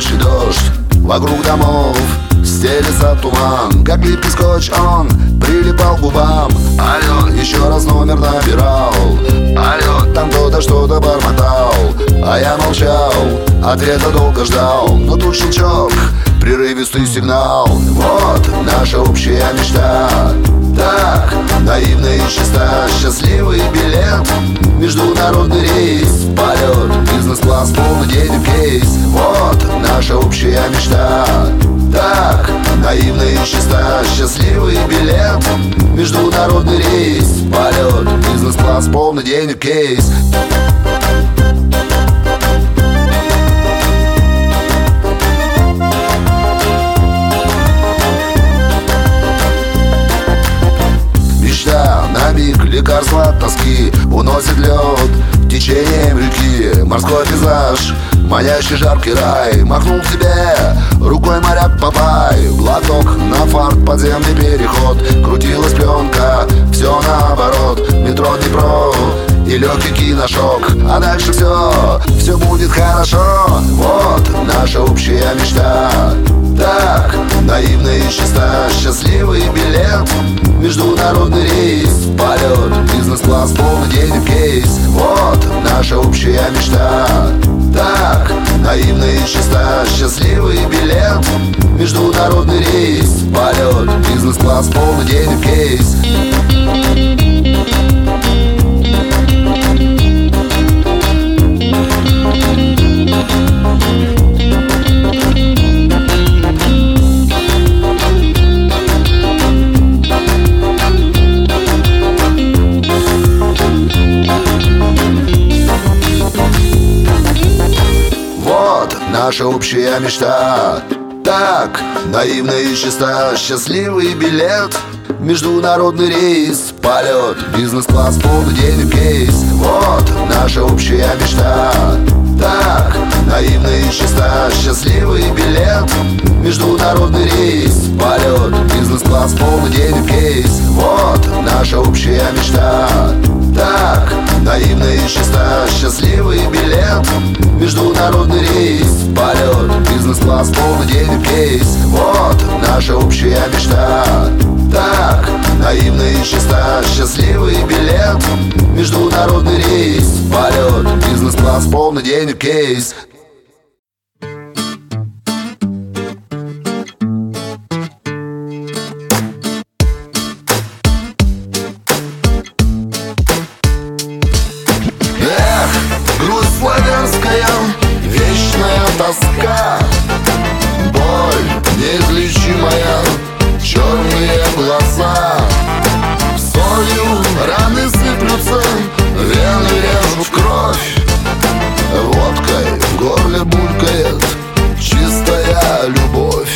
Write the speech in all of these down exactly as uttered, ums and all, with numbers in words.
Колючий дождь вокруг домов, стелется туман, как липкий скотч он прилипал к губам. Алло, еще раз номер набирал. Алло, там кто-то что-то бормотал, а я молчал, ответа долго ждал. Но тут щелчок, прерывистый сигнал. Вот наша общая мечта. Так, наивно и чисто, счастливый билет, международный рейс, полет, бизнес-класс, полный денег кейс. Вот наша общая мечта. Так, наивно и чисто, счастливый билет, международный рейс, полет, бизнес-класс, полный денег кейс. Мечта на миг, лекарство от тоски, уносит лед течением реки. Морской пейзаж, манящий жаркий рай, махнул к тебе рукой моряк Папай. Глоток на фарт, подземный переход, крутилась пленка, все наоборот. Метро Днепро и легкий киношок, а дальше все, все будет хорошо. Вот наша общая мечта. Так, наивно и чисто, счастливый билет, международный рейс, полет, бизнес-класс, полный денег кейс. Вот наша общая мечта. Так, наивно и чисто, счастливый билет, международный рейс, полет, бизнес-класс, полный денег кейс. Наша общая мечта. Так, наивно и чисто, счастливый билет, международный рейс, полет, бизнес-класс, полный денег кейс. Вот наша общая мечта. Так, наивно и чисто, счастливый билет, международный рейс, полет, бизнес-класс, полный денег кейс. Вот наша общая мечта. Так, наивно и чисто, счастливый билет, международный рейс, полет, бизнес-класс, полный денег кейс. Вот наша общая мечта. Так, наивно и чисто, счастливый билет, международный рейс, полет, бизнес-класс, полный денег кейс. Славянская, вечная тоска, боль неизлечимая, черные глаза. Солью раны сыплются, вены режут в кровь. Водкой в горле булькает чистая любовь.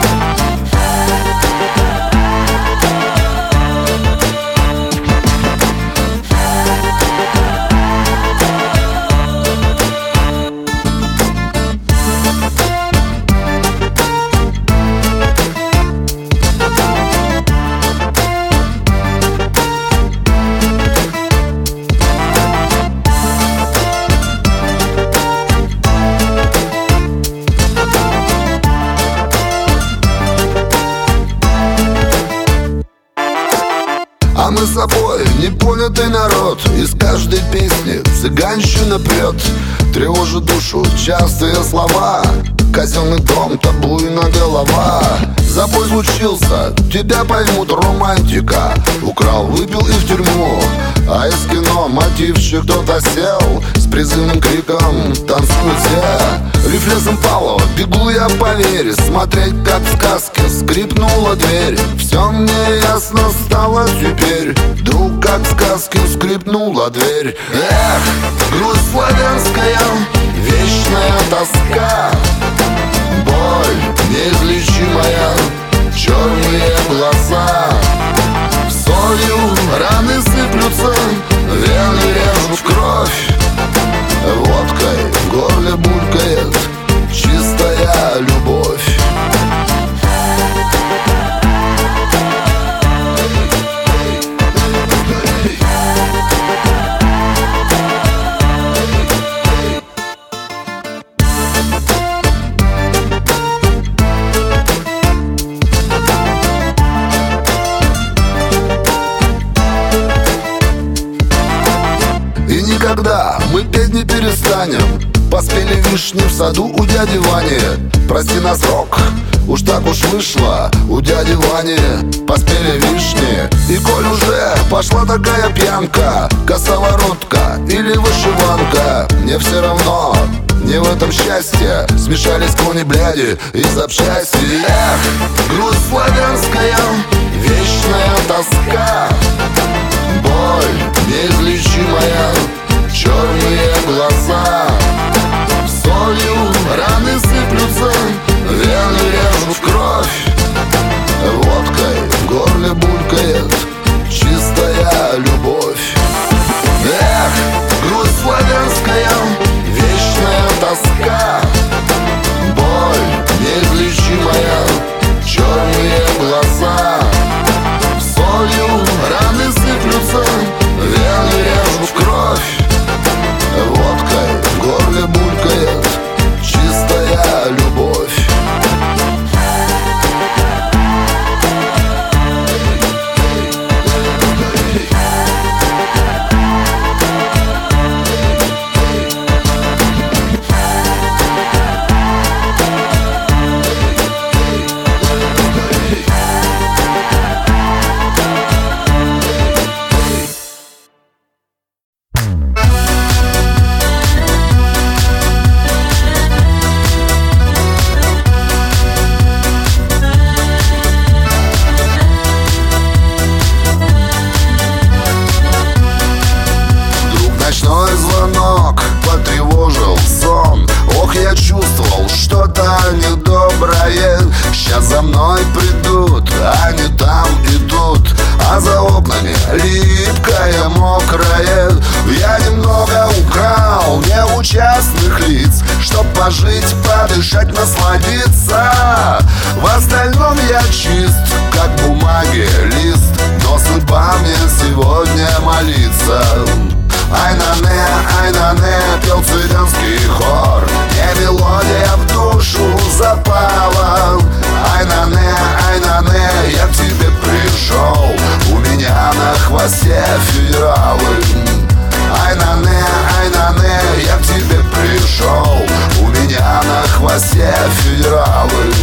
А мы с собой непонятый народ, из каждой песни цыганщина прет. Тревожит душу частые слова, казенный дом, табуйна голова. Забой случился, тебя поймут, романтика. Украл, выпил и в тюрьму, а из кино мотивчик кто-то сел. С призывным криком танцуют все. Рефлексом Павлова бегу я по вере, смотреть, как в сказке скрипнула дверь. Все мне ясно стало теперь, вдруг как в сказке скрипнула дверь. Эх, грусть славянская, вечная тоска, боль неизлечимая, черные глаза. Солью раны сыплются, вены режут в кровь. Водкой в горле булькает чистая любовь. станем. Поспели вишни в саду у дяди Вани. Прости на срок, уж так уж вышло у дяди Вани. Поспели вишни, и коль уже пошла такая пьянка, косоворотка или вышиванка, мне все равно, не в этом счастье. Смешались кони, бляди и запчасти. Эх, грусть славянская, вечная тоска, боль неизлечимая, черные глаза. Солью раны сыплются, вены режут в кровь, водкой в горле булькает чистая любовь. Эх, грусть славянская, вечная тоска, боль неизлечимая, черные глаза. Солью раны сыплются, вены режут в кровь, водкой в горле булькает чистая любовь. Ночной звонок потревожил сон. Ох, я чувствовал что-то недоброе. Сейчас за мной придут, они там идут, а за окнами липкое, мокрое. Я немного украл неучастных лиц, чтоб пожить, подышать, насладиться. В остальном я чист, как бумаги лист, но судьба мне сегодня молится. Ай-на-не, ай-на-не, пел цыганский хор. Не мелодия в душу запала. Ай-на-не, ай-на-не, я к тебе пришел. У меня на хвосте федералы. Ай-на-не, ай-на-не, я к тебе пришел. У меня на хвосте федералы.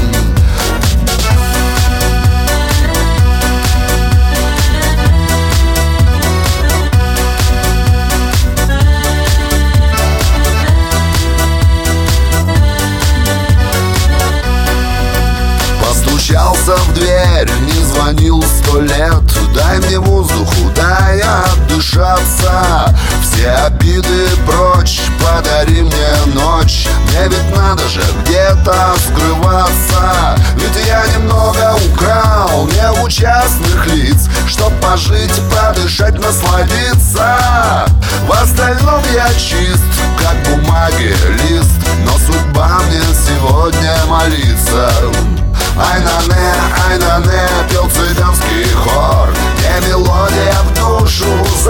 Стучался в дверь, не звонил сто лет. Дай мне воздуху, дай отдышаться. Все обиды прочь, подари мне ночь. Мне ведь надо же где-то скрываться. Ведь я немного украл неучастных лиц, чтоб пожить, подышать, насладиться. В остальном я чист, как бумаги лист, но судьба мне сегодня молится. Ай-на-не, ай-на-не, пел цыганский хор. Не мелодия в душу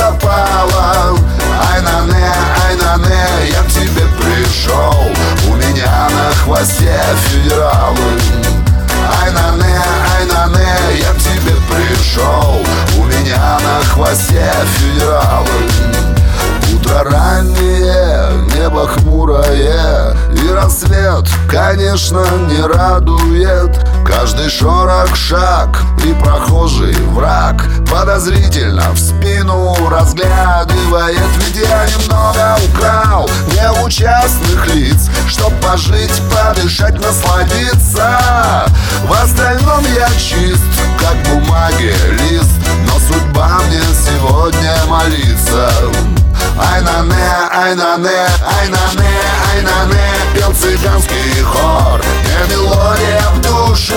запала. Ай-на-не, ай-на-не, я к тебе пришел. У меня на хвосте федералы. Ай-на-не, ай-на-не, я к тебе пришел. У меня на хвосте федералы. Утро раннее, небо хмурое, и рассвет, конечно, не радует. Каждый шорох, шаг и прохожий враг подозрительно в спину разглядывает. Ведь я немного украл неучастных лиц, чтоб пожить, подышать, насладиться. В остальном я чист, как бумаги лист, но судьба мне сегодня молится. Ай-на-не, ай-на-не, ай-на-не, ай-на-не, пел цыганский хор. Не мелодия в душу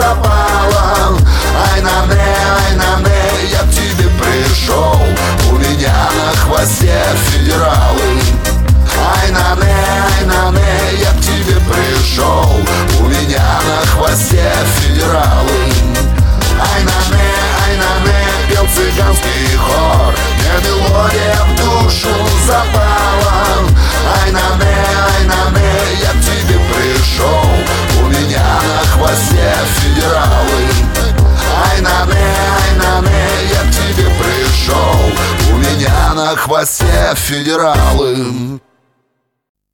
запала. Ай-на-не, ай-на-не, я к тебе пришел. У меня на хвосте федералы. Ай-на-не, ай-на-не, я к тебе пришел. У меня на хвосте федералы. Ай-на-не, ай-на-не, пел цыганский хор. Не мелодия в душу запала. Ай-на-не, ай-на-не, я к тебе пришел. У меня на хвосте федералы. Ай-на-не, ай-на-не, я к тебе пришел. У меня на хвосте федералы.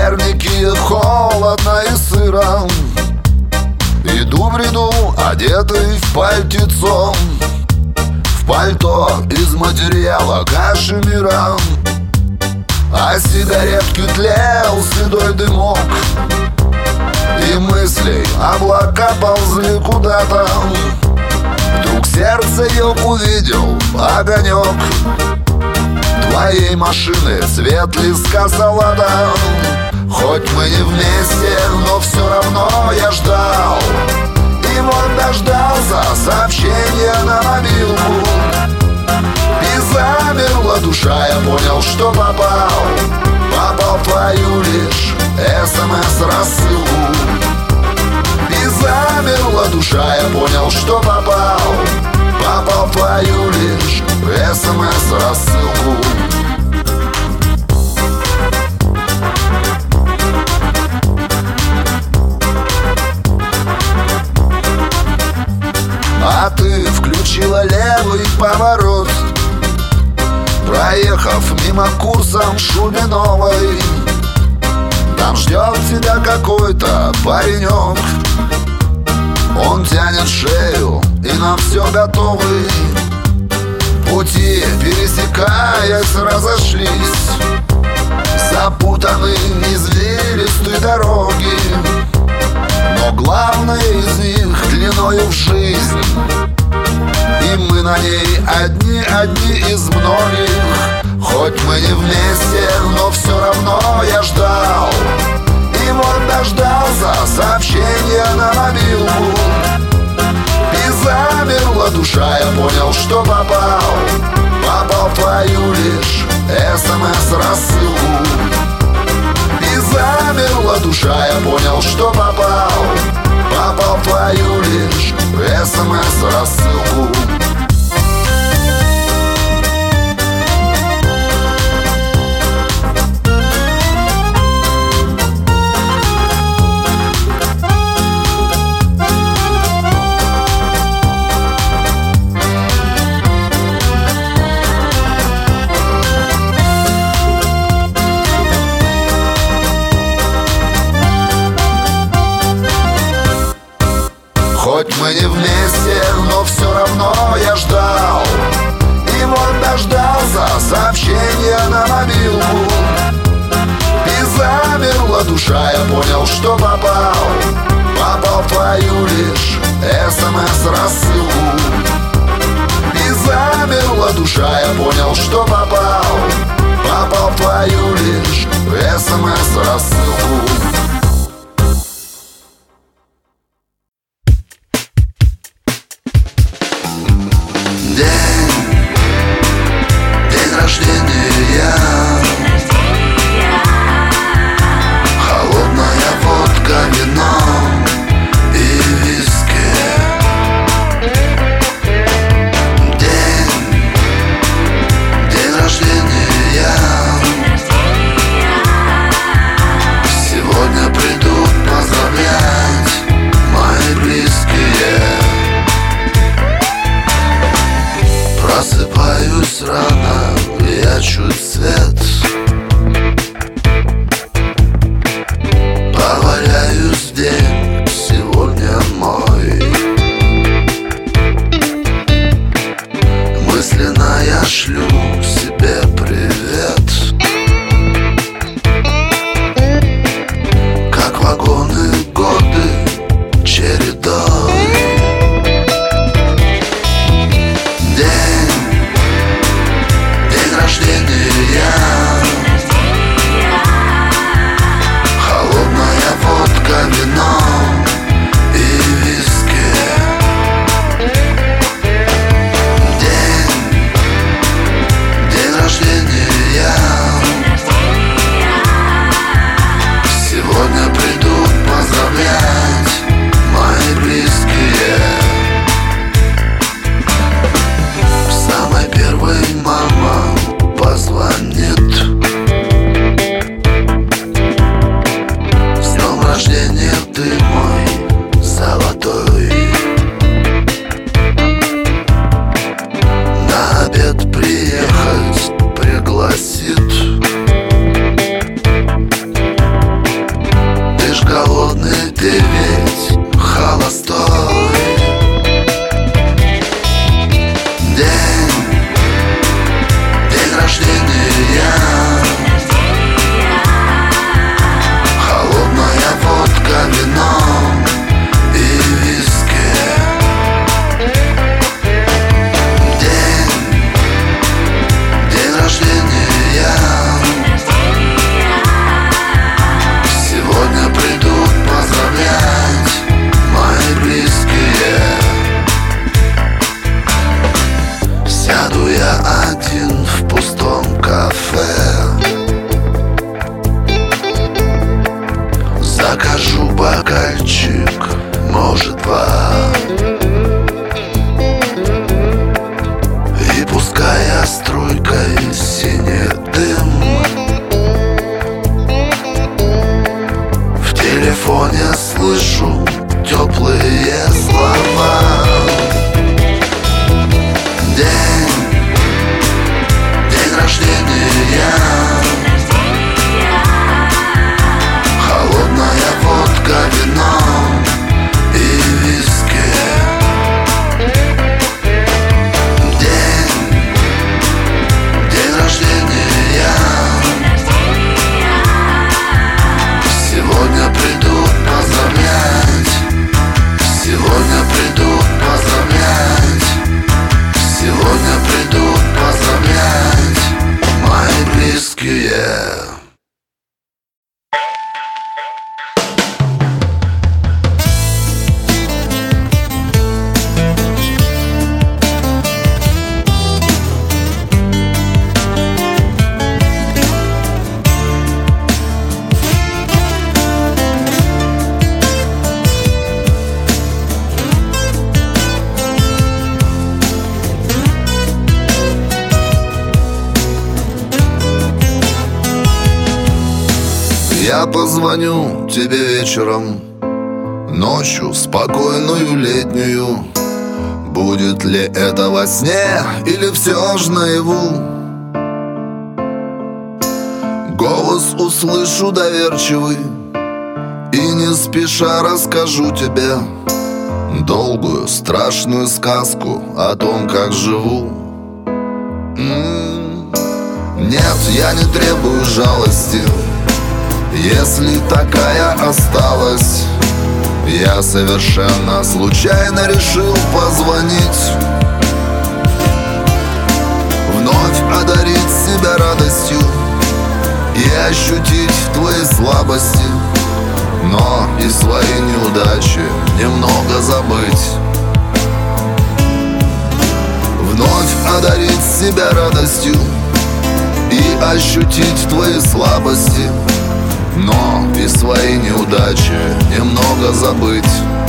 Перники, холодно и сыро. Иду, бреду, одетый в пальтецо, в пальто из материала кашемира. А сигаретки тлел седой дымок, и мысли облака ползли куда-то. Вдруг сердце ее увидел огонек твоей машины, цвет листка салата. Хоть мы не вместе, но все равно я ждал. И вот дождался сообщения на мобилку, и замерла душа, я понял, что попал. Попал в твою лишь СМС-рассылку. И замерла душа, я понял, что попал. Попал в твою лишь СМС-рассылку. А ты включила левый поворот, проехав мимо курсом Шубиновой. Там ждет тебя какой-то паренек. Он тянет шею и на все готовый. Пути, пересекаясь, разошлись, запутаны извилистой дороги. Но главное из них длиною в жизнь, и мы на ней одни, одни из многих. Хоть мы не вместе, но все равно я ждал. И вот дождался сообщения на мобилку, и замерла душа, я понял, что попал. Попал в твою лишь СМС-рассылку. И замерла душа, я понял, что попал. Попал в твою лишь СМС-рассылку. Хоть мы не вместе, но все равно я ждал. И вот дождался сообщения на мобилку, и замерла душа, я понял, что попал. Попал в твою лишь СМС-рассылку. И замерла душа, я понял, что попал. Попал в твою лишь СМС-рассылку. День, день рождения, холодная водка, вино и виски. День, день рождения, Я позвоню тебе вечером, ночью спокойную летнюю. Будет ли это во сне или все ж наяву? Голос услышу доверчивый и не спеша расскажу тебе долгую страшную сказку о том, как живу. М-м-м. Нет, я не требую жалости, если такая осталась. Я совершенно случайно решил позвонить, вновь одарить себя радостью и ощутить твои слабости, но и свои неудачи немного забыть. Вновь одарить себя радостью и ощутить твои слабости, но и свои неудачи немного забыть.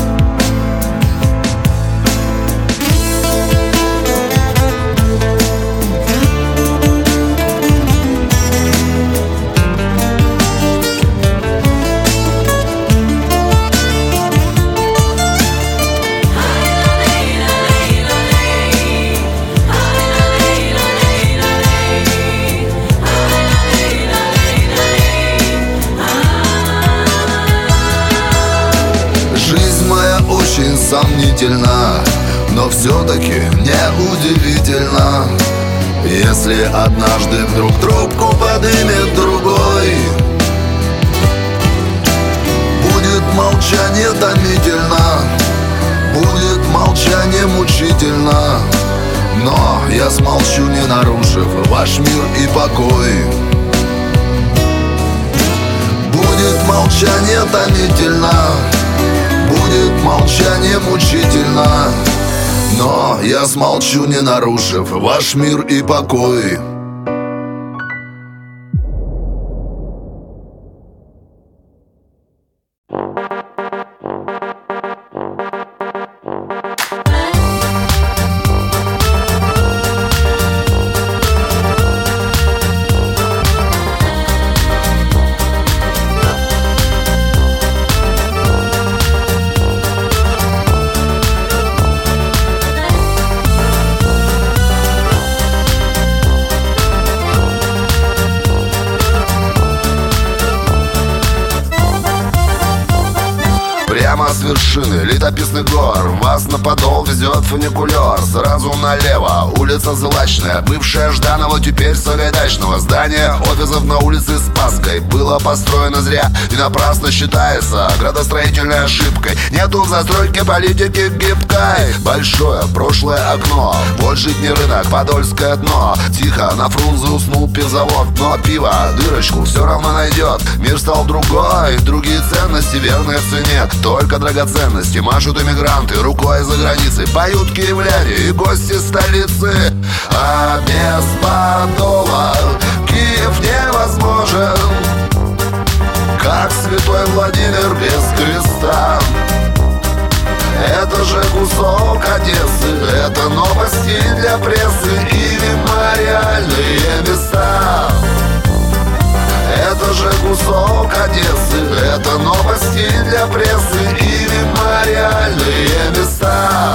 Сомнительно, но все-таки не удивительно, если однажды вдруг трубку подымет другой. Будет молчание томительно, будет молчание мучительно, но я смолчу, не нарушив ваш мир и покой. Будет молчание томительно, будет молчание мучительно, но я смолчу, не нарушив ваш мир и покой. Прямо с вершины летописных гор вас на подол везет фуникулер. Сразу налево улица Злачная, бывшая Жданова, теперь Сагайдачного. Здание офисов на улице Спасской было построено зря и напрасно считается градостроительной ошибкой. Нету в застройке политики гибкой. Большое прошлое окно, вот житний рынок, подольское дно. Тихо на Фрунзе уснул пивзавод, но пиво дырочку все равно найдет. Мир стал другой, другие ценности верные в цене. Только драгоценности машут иммигранты рукой за границей. Поют киевляне и гости столицы. А без подола Киев невозможен, как святой Владимир без креста. Это же кусок Одессы, это новости для прессы и мемориальные места. Это же кусок Одессы, это новости для прессы и мемориальные места.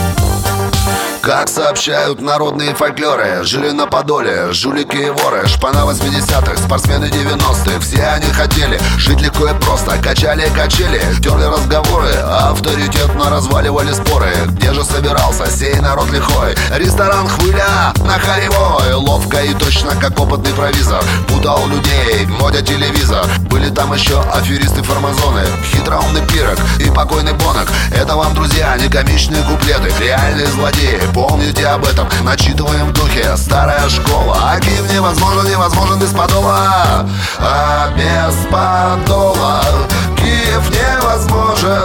Как сообщают народные фольклоры, жили на Подоле жулики и воры, шпана восьмидесятых, спортсмены девяностых. Все они хотели жить легко и просто, качали качели, терли разговоры, авторитетно разваливали споры. Где же собирался сей народ лихой? Ресторан «Хвыля» на Харевой. Ловко и точно, как опытный провизор, путал людей, модя телевизор. Были там еще аферисты-формазоны, хитроумный Пирог и покойный Бонок. Это вам, друзья, не комичные куплеты, реальные злодеи. Помните об этом, начитываем в духе. Старая школа, а Киев невозможен, невозможен без подола. А без подола Киев невозможен,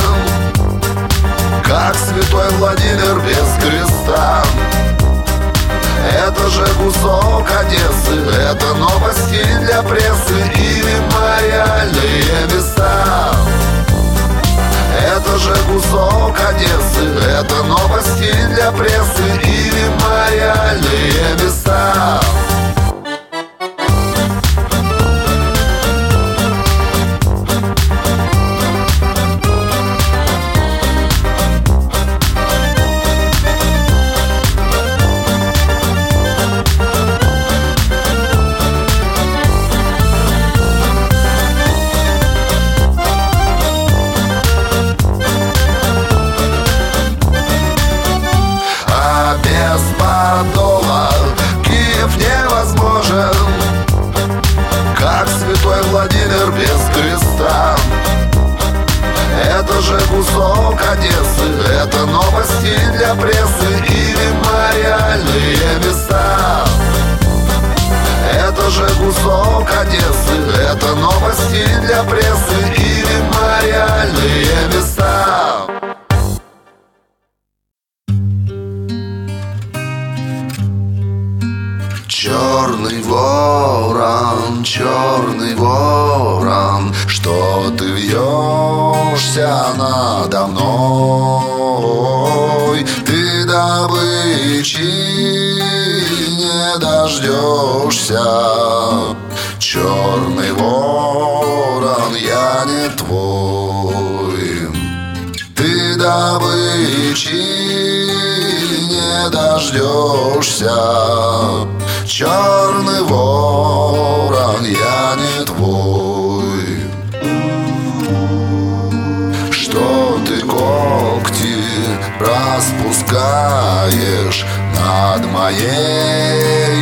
как святой Владимир без креста. Это же кусок Одессы, это новости для прессы и мемориальные места. Это же кусок Одессы, это новости для прессы и мемориальные места. же кусок Одессы, это новости для прессы и мемориальные места. Это же кусок Одессы, это новости для прессы и мемориальные места. Черный ворон, черный ворон, что ты вьешься надо мной? Ты добычи не дождешься. Черный ворон, я не твой. Ты добычи не дождешься. Черный ворон, я не твой. Что ты когти распускаешь над моей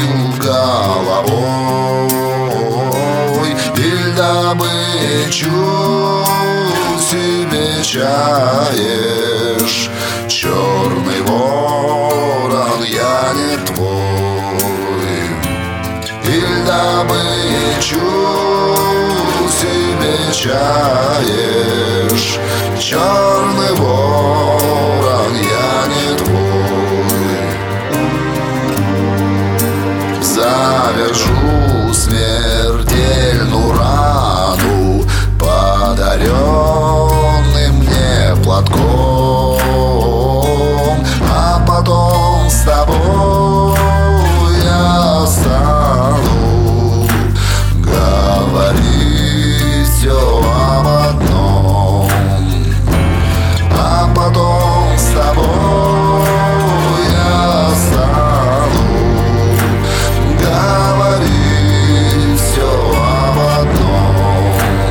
головой? Или добычу себе чаешь? Черный ворон, я не твой. Или добычу себе чаешь? Черный ворон, я не твой. Завяжу смертельную рану подаренным мне платком, а потом с тобой я стану говорить все об одном, а потом с тобой я стану говорить все об одном.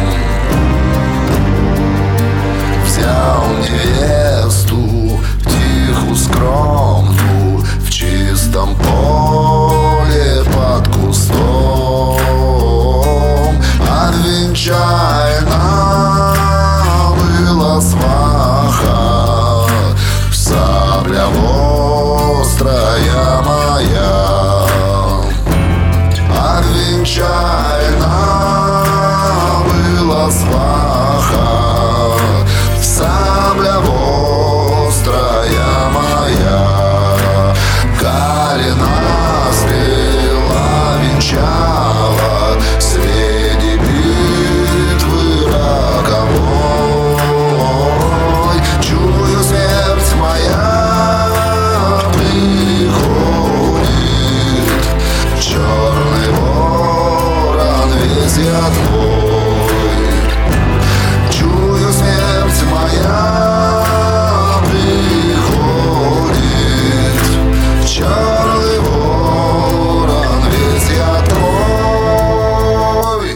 Взял невесту тихую, скромную, в чистом поле под кустом. Обвенчальна была сваха, сабля острая моя. Обвенчальна была сваха, сабля острая моя. Калина стрела венчала среди битвы роковой. Чую, смерть моя приходит. Черный ворон, весь я твой. Чую, смерть моя приходит. Черный ворон, весь я твой.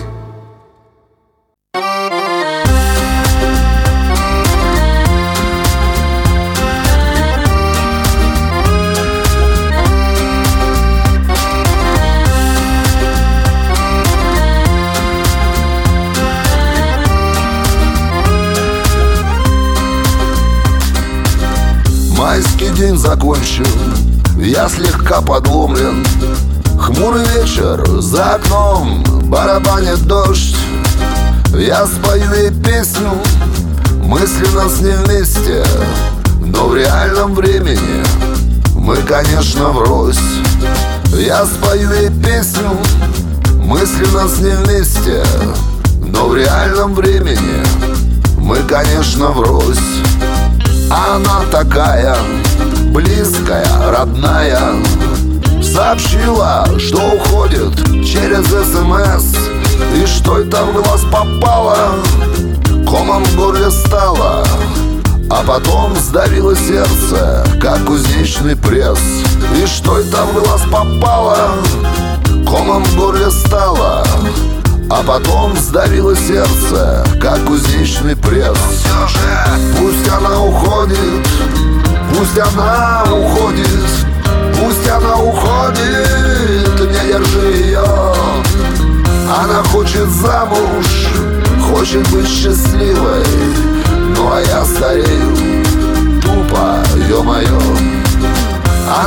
Майский день закончен, я слегка подломлен. Хмурый вечер, за окном барабанит дождь. Я спою ей песню, мысленно с ней вместе, но в реальном времени мы, конечно, врозь. Я спою ей песню, мысленно с ней вместе, но в реальном времени мы, конечно, врозь. Она такая близкая, родная, сообщила, что уходит через СМС. И что это в глаз попало, комом в горле стало, а потом сдавило сердце, как кузнечный пресс. И что это в глаз попало, комом в горле стало, а потом сдавило сердце, как кузнечный пресс. Все же пусть она уходит, пусть она уходит, пусть она уходит, не держи ее. Она хочет замуж, хочет быть счастливой, ну а я стою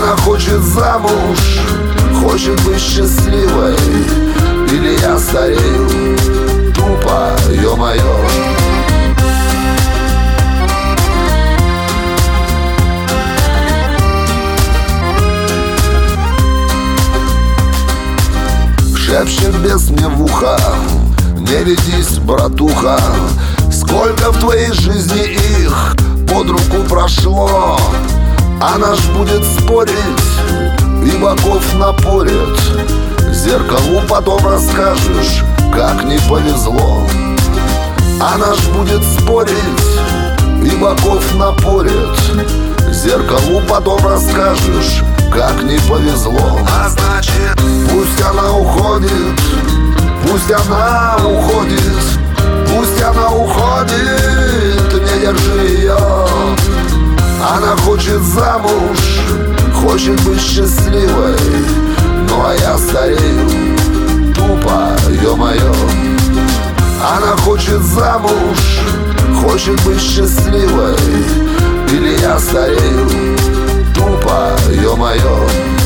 Она хочет замуж, хочет быть счастливой. Или я старею тупо, ё-моё. Шепчет бес мне в ухо: не ведись, братуха. Сколько в твоей жизни их под руку прошло. Она ж будет спорить и боков напорит. Зеркалу потом расскажешь, как не повезло. Она ж будет спорить и боков напорит. Зеркалу потом расскажешь, как не повезло. А значит, пусть она уходит, пусть она уходит, пусть она уходит, не держи ее. Она хочет замуж, хочет быть счастливой. Ну а я старею тупо, ё-моё. Она хочет замуж, хочет быть счастливой. Или я старею тупо, ё-моё.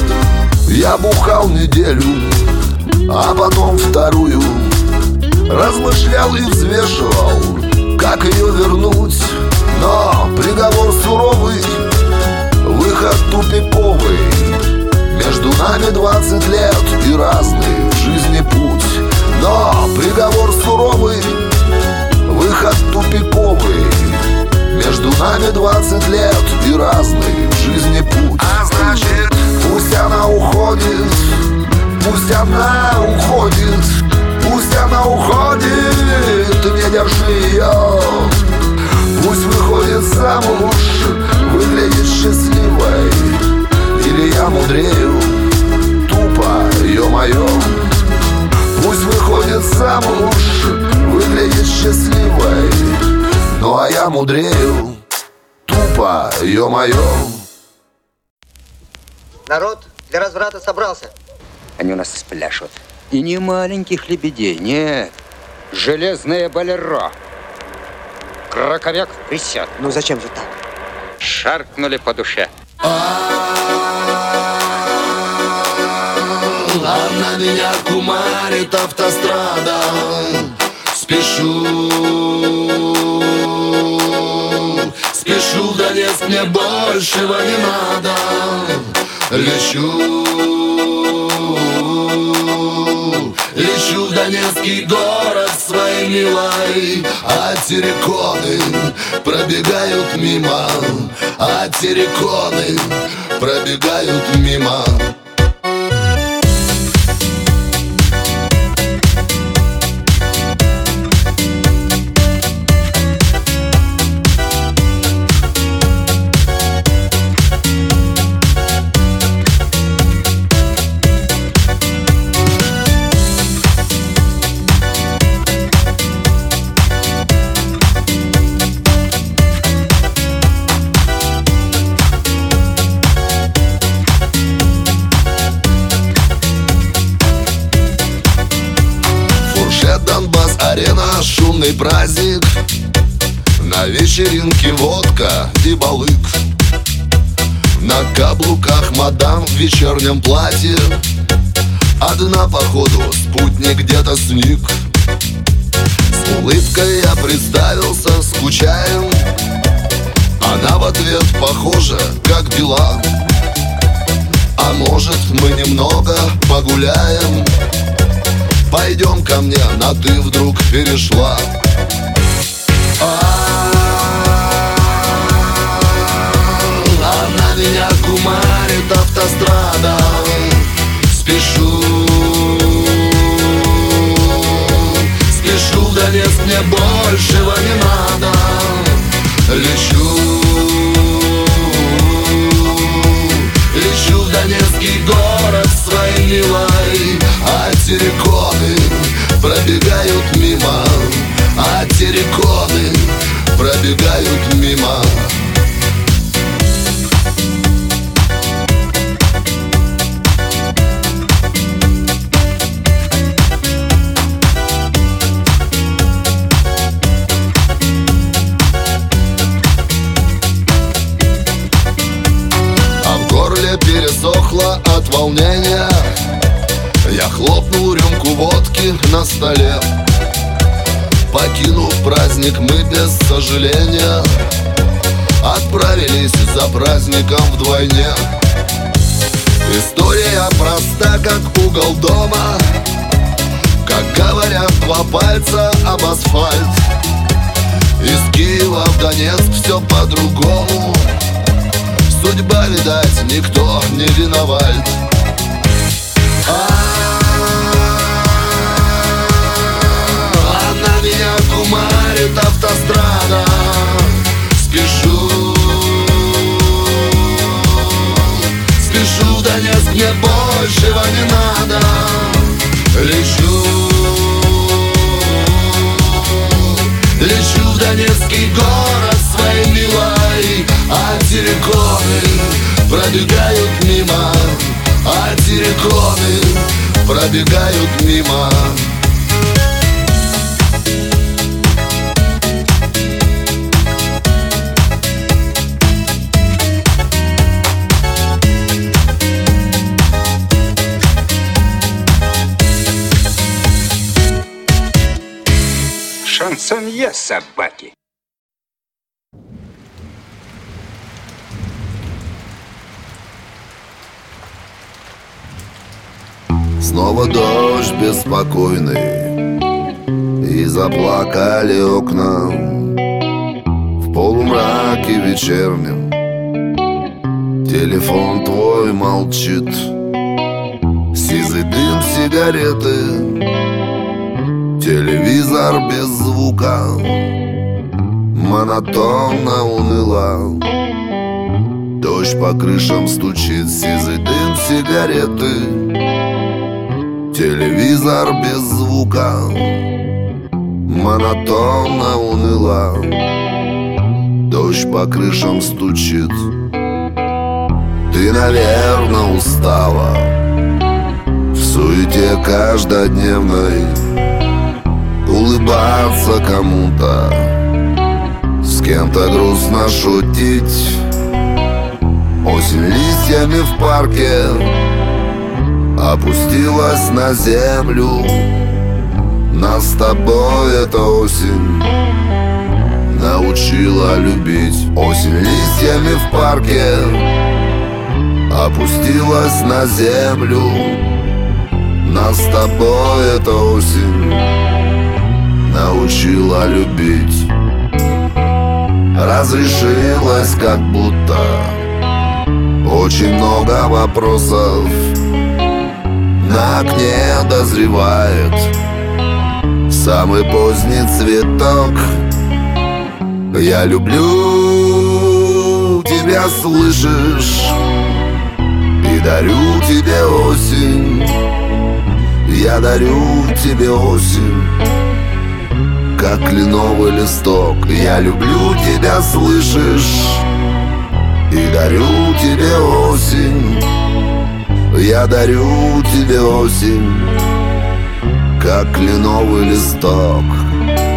Я бухал неделю, а потом вторую. Размышлял и взвешивал, как ее вернуть. Но приговор суровый, выход тупиковый. Между нами двадцать лет и разный в жизни путь. Но приговор суровый, выход тупиковый. Между нами двадцать лет и разный в жизни путь. А значит, пусть она уходит, пусть она уходит, пусть она уходит, не держи ее. Пусть выходит замуж, выглядит счастливой. Или я мудрею тупо, ё-моё. Пусть выходит замуж, выглядит счастливой. Ну а я мудрею тупо, ё-моё. Народ для разврата собрался. Они у нас спляшут. И не маленьких лебедей, нет. Железное болеро. Краковек присяд. Ну зачем же так? Шаркнули по душе. Она меня кумарит автострада. Спешу, спешу в Донецк, мне большего не надо. Лечу, лечу в Донецкий город своей милой. А терриконы пробегают мимо, а терриконы пробегают мимо. Арена, шумный праздник. На вечеринке водка и балык. На каблуках мадам в вечернем платье. Одна походу, спутник где-то сник. С улыбкой я представился, скучаем. Она в ответ похожа, как дела. А может мы немного погуляем? Пойдем ко мне, на ты вдруг перешла. Она меня кумарит автострада. Спешу, спешу в Донецк, мне большего не надо. Лечу, лечу в Донецкий город своей милой. А терриконы пробегают мимо, а терриконы пробегают мимо. А в горле пересохло. волнения я хлопнул рюмку водки на столе. Покинув праздник, мы без сожаления отправились за праздником вдвойне. История проста, как угол дома, как говорят, два пальца об асфальт. Из Киева в Донецк все по-другому. Судьба, видать, никто не виноват. Она меня кумарит, автострада. Спешу, спешу в Донецк, мне большего не надо. Лечу, лечу в Донецкий город своей милой, а терриконы пробегают мимо, а терриконы пробегают мимо. Шансонье собаки. Снова дождь беспокойный, и заплакали окна. В полумраке вечернем телефон твой молчит. Сизый дым сигареты, телевизор без звука, монотонно уныло. Дождь по крышам стучит, сизый дым сигареты, телевизор без звука, монотонно уныло. Дождь по крышам стучит. Ты, наверное, устала в суете каждодневной улыбаться кому-то, с кем-то грустно шутить. Осень листьями в парке опустилась на землю. Нас с тобой эта осень научила любить. Осень листьями в парке опустилась на землю. Нас с тобой эта осень научила любить. Разрешилось как будто очень много вопросов. На окне дозревает самый поздний цветок. Я люблю тебя, слышишь, и дарю тебе осень. Я дарю тебе осень, как кленовый листок. Я люблю тебя, слышишь, и дарю тебе осень. Я дарю тебе осень, как кленовый листок.